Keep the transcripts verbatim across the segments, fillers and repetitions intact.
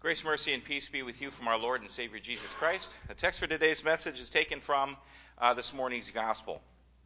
Grace, mercy, and peace be with you from our Lord and Savior Jesus Christ. The text for today's message is taken from uh, this morning's gospel.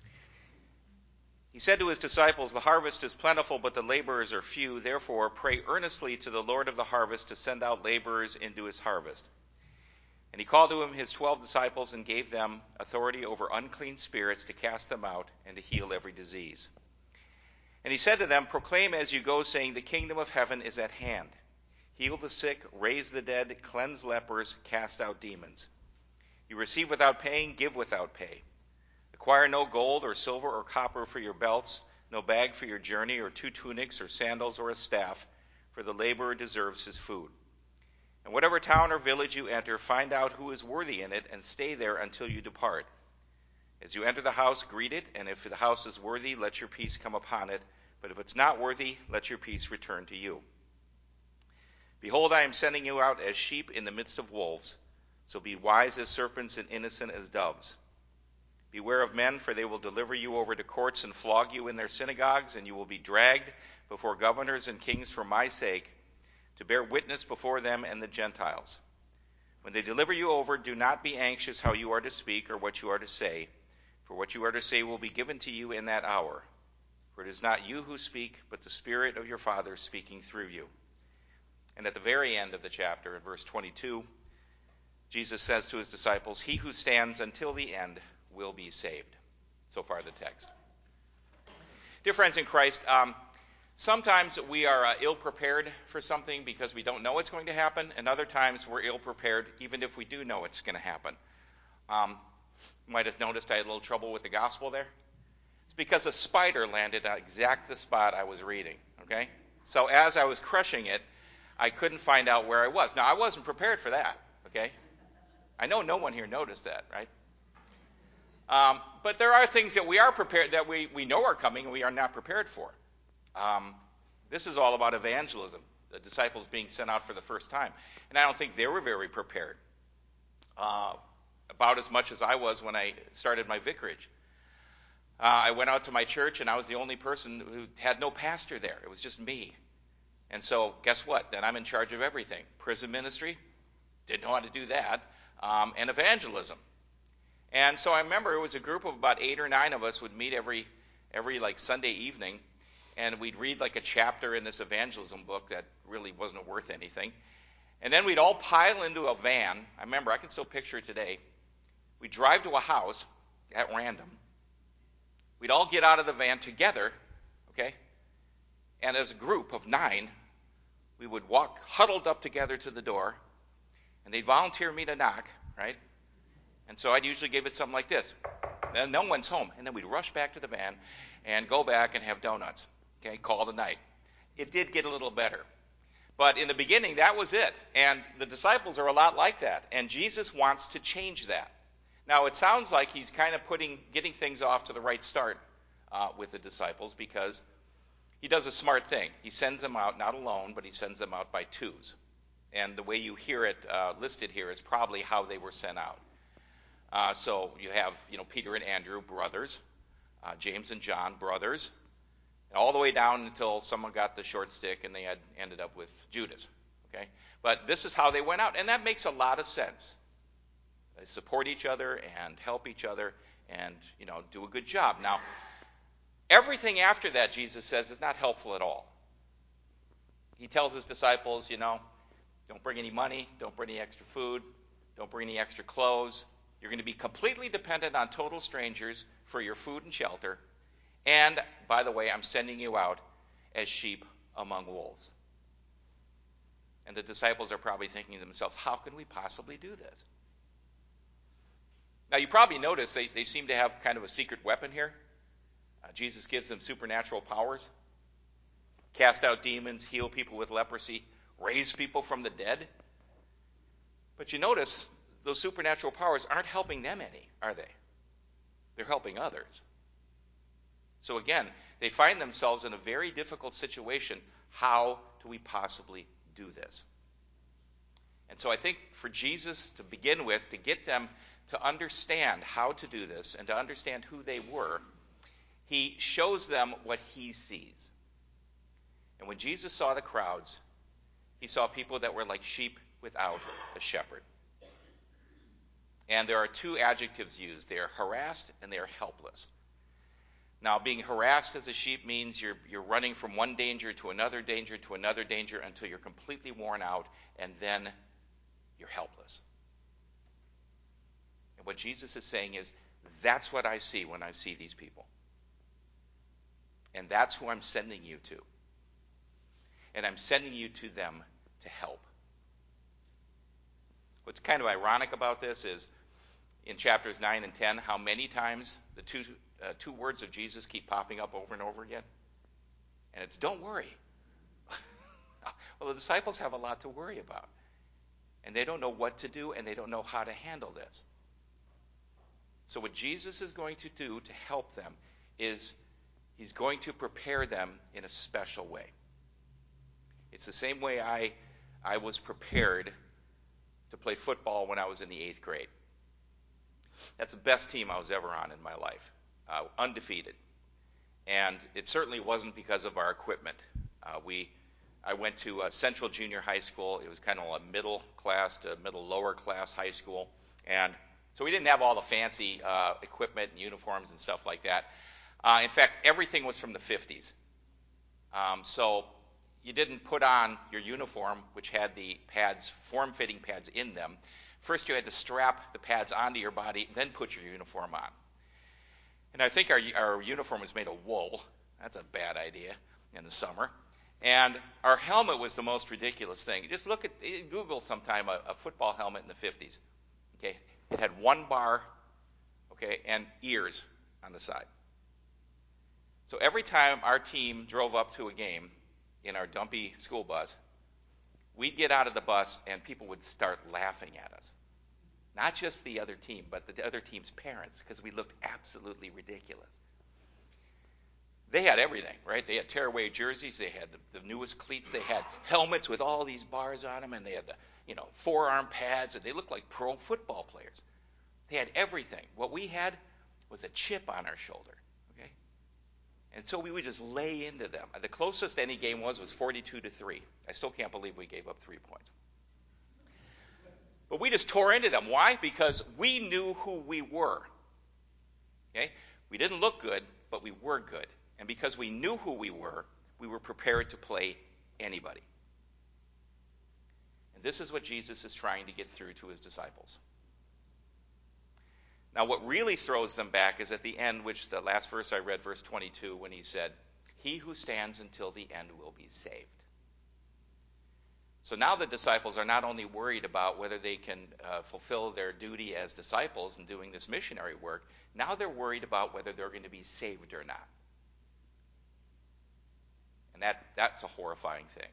He said to his disciples, "The harvest is plentiful, but the laborers are few. Therefore, pray earnestly to the Lord of the harvest to send out laborers into his harvest." And he called to him his twelve disciples and gave them authority over unclean spirits to cast them out and to heal every disease. And he said to them, "Proclaim as you go, saying, the kingdom of heaven is at hand. Heal the sick, raise the dead, cleanse lepers, cast out demons. You receive without paying, give without pay. Acquire no gold or silver or copper for your belts, no bag for your journey, or two tunics or sandals or a staff, for the laborer deserves his food. And whatever town or village you enter, find out who is worthy in it, and stay there until you depart. As you enter the house, greet it, and if the house is worthy, let your peace come upon it. But if it's not worthy, let your peace return to you. Behold, I am sending you out as sheep in the midst of wolves. So be wise as serpents and innocent as doves. Beware of men, for they will deliver you over to courts and flog you in their synagogues, and you will be dragged before governors and kings for my sake, to bear witness before them and the Gentiles. When they deliver you over, do not be anxious how you are to speak or what you are to say, for what you are to say will be given to you in that hour. For it is not you who speak, but the Spirit of your Father speaking through you." And at the very end of the chapter, in verse twenty-two, Jesus says to his disciples, "He who stands until the end will be saved." So far the text. Dear friends in Christ, um, sometimes we are uh, ill-prepared for something because we don't know it's going to happen, and other times we're ill-prepared even if we do know it's going to happen. Um, you might have noticed I had a little trouble with the gospel there. It's because a spider landed at exact the spot I was reading, okay? So as I was crushing it, I couldn't find out where I was. Now, I wasn't prepared for that, okay? I know no one here noticed that, right? Um, but there are things that we are prepared, that we, we know are coming and we are not prepared for. Um, this is all about evangelism, the disciples being sent out for the first time. And I don't think they were very prepared, uh, about as much as I was when I started my vicarage. Uh, I went out to my church, and I was the only person who had no pastor there. It was just me. And so guess what? Then I'm in charge of everything. Prison ministry, didn't know how to do that, um, and evangelism. And so I remember it was a group of about eight or nine of us would meet every every like Sunday evening, and we'd read like a chapter in this evangelism book that really wasn't worth anything. And then we'd all pile into a van. I remember, I can still picture it today. We'd drive to a house at random. We'd all get out of the van together, okay? And as a group of nine, we would walk huddled up together to the door, and they'd volunteer me to knock, right? And so I'd usually give it something like this. Then no one's home. And then we'd rush back to the van and go back and have donuts, okay? Call it a night. It did get a little better. But in the beginning, that was it. And the disciples are a lot like that. And Jesus wants to change that. Now, it sounds like he's kind of putting, getting things off to the right start uh, with the disciples, because he does a smart thing. He sends them out, not alone, but he sends them out by twos. And the way you hear it uh, listed here is probably how they were sent out. Uh, so you have, you know, Peter and Andrew, brothers, uh, James and John, brothers, and all the way down until someone got the short stick and they had ended up with Judas. Okay, but this is how they went out, and that makes a lot of sense. They support each other and help each other, and you know, do a good job. Now, everything after that, Jesus says, is not helpful at all. He tells his disciples, you know, don't bring any money, don't bring any extra food, don't bring any extra clothes. You're going to be completely dependent on total strangers for your food and shelter. And, by the way, I'm sending you out as sheep among wolves. And the disciples are probably thinking to themselves, how can we possibly do this? Now, you probably notice they, they seem to have kind of a secret weapon here. Uh, Jesus gives them supernatural powers. Cast out demons, heal people with leprosy, raise people from the dead. But you notice those supernatural powers aren't helping them any, are they? They're helping others. So again, they find themselves in a very difficult situation. How do we possibly do this? And so I think for Jesus to begin with, to get them to understand how to do this and to understand who they were, he shows them what he sees. And when Jesus saw the crowds, he saw people that were like sheep without a shepherd. And there are two adjectives used. They are harassed and they are helpless. Now, being harassed as a sheep means you're, you're running from one danger to another danger to another danger until you're completely worn out, and then you're helpless. And what Jesus is saying is, that's what I see when I see these people. And that's who I'm sending you to. And I'm sending you to them to help. What's kind of ironic about this is in chapters nine and ten, how many times the two, uh, two words of Jesus keep popping up over and over again. And it's, don't worry. Well, the disciples have a lot to worry about. And they don't know what to do, and they don't know how to handle this. So what Jesus is going to do to help them is he's going to prepare them in a special way. It's the same way I, I was prepared to play football when I was in the eighth grade. That's the best team I was ever on in my life, uh, undefeated. And it certainly wasn't because of our equipment. Uh, we, I went to a Central Junior High School. It was kind of a middle class to middle lower class high school. And so we didn't have all the fancy uh, equipment and uniforms and stuff like that. Uh, in fact, everything was from the fifties. Um, so you didn't put on your uniform, which had the pads, form-fitting pads in them. First you had to strap the pads onto your body, then put your uniform on. And I think our, our uniform was made of wool. That's a bad idea in the summer. And our helmet was the most ridiculous thing. Just look at, Google sometime a, a football helmet in the fifties. Okay, it had one bar, okay, and ears on the side. So every time our team drove up to a game in our dumpy school bus, we'd get out of the bus and people would start laughing at us. Not just the other team, but the other team's parents, because we looked absolutely ridiculous. They had everything, right? They had tearaway jerseys, they had the, the newest cleats, they had helmets with all these bars on them, and they had the, you know, forearm pads, and they looked like pro football players. They had everything. What we had was a chip on our shoulder, okay? And so we would just lay into them. The closest any game was was forty-two to three. I still can't believe we gave up three points. But we just tore into them. Why? Because we knew who we were. Okay? We didn't look good, but we were good. And because we knew who we were, we were prepared to play anybody. And this is what Jesus is trying to get through to his disciples. Now, what really throws them back is at the end, which the last verse I read, verse twenty-two, when he said, "He who stands until the end will be saved." So now the disciples are not only worried about whether they can uh, fulfill their duty as disciples in doing this missionary work, now they're worried about whether they're going to be saved or not. And that, that's a horrifying thing.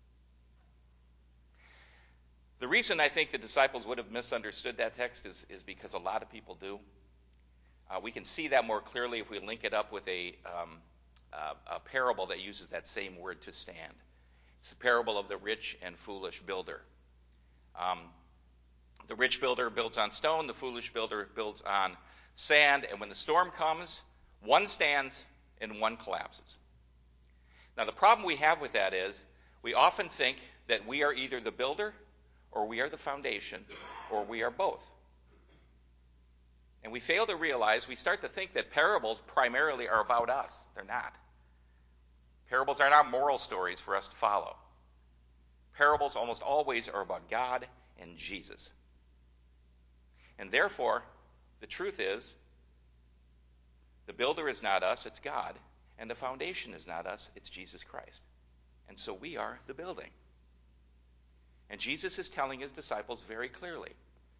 The reason I think the disciples would have misunderstood that text is, is because a lot of people do. Uh, we can see that more clearly if we link it up with a, um, uh, a parable that uses that same word, to stand. It's the parable of the rich and foolish builder. Um, the rich builder builds on stone, the foolish builder builds on sand, and when the storm comes, one stands and one collapses. Now, the problem we have with that is we often think that we are either the builder or we are the foundation, or we are both. And we fail to realize, we start to think that parables primarily are about us. They're not. Parables are not moral stories for us to follow. Parables almost always are about God and Jesus. And therefore, the truth is, the builder is not us, it's God, and the foundation is not us, it's Jesus Christ. And so we are the building. And Jesus is telling his disciples very clearly,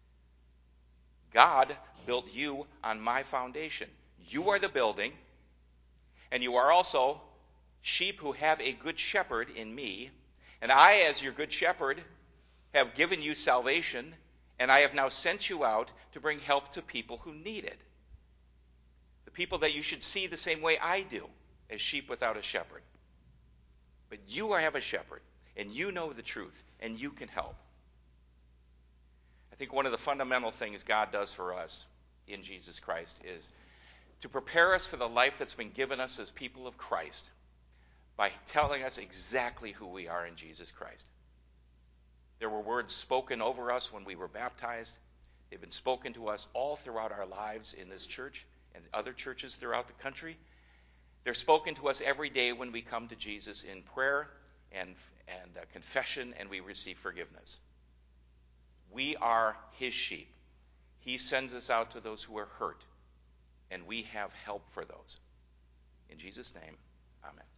God built you on my foundation. You are the building, and you are also sheep who have a good shepherd in me. And I, as your good shepherd, have given you salvation, and I have now sent you out to bring help to people who need it. The people that you should see the same way I do, as sheep without a shepherd. But you have a shepherd, and you know the truth, and you can help. I think one of the fundamental things God does for us in Jesus Christ is to prepare us for the life that's been given us as people of Christ by telling us exactly who we are in Jesus Christ. There were words spoken over us when we were baptized. They've been spoken to us all throughout our lives in this church and other churches throughout the country. They're spoken to us every day when we come to Jesus in prayer and, and uh, confession, and we receive forgiveness. We are his sheep. He sends us out to those who are hurt, and we have help for those. In Jesus' name, amen.